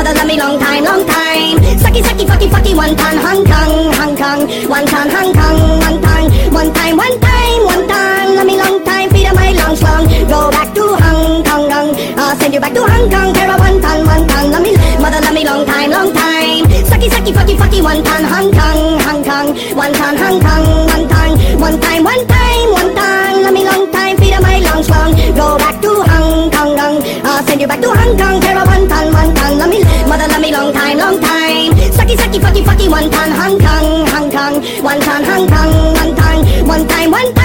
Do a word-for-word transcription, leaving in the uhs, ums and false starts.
Mother love me long time, long time. Sucky, sucky, fucky, fucky, one time, Hong Kong, Hong Kong, one time, Hong Kong, one time, one time, one time, one time. Love me long time, feet of my long slung. Go back to Hong Kong, Kong. I'll send you back to Hong Kong, Tara, one time, one time. Love me, mother love me long time, long time. Sucky, sucky, fucky, fucky, one time, Hong Kong, Hong Kong, one time, Hong Kong, one time, one time, one time, one time. Love me long time, feet of my long slung. Go back to Hong Kong, Kong. I'll send you back to Hong Kong, Tara, one time, one time. Love me, mother love me long time, long time. Sucky, sucky, fucky, fucky, one time, Hong Kong, Hong Kong, one time, Hong Kong, one time, one time, one time.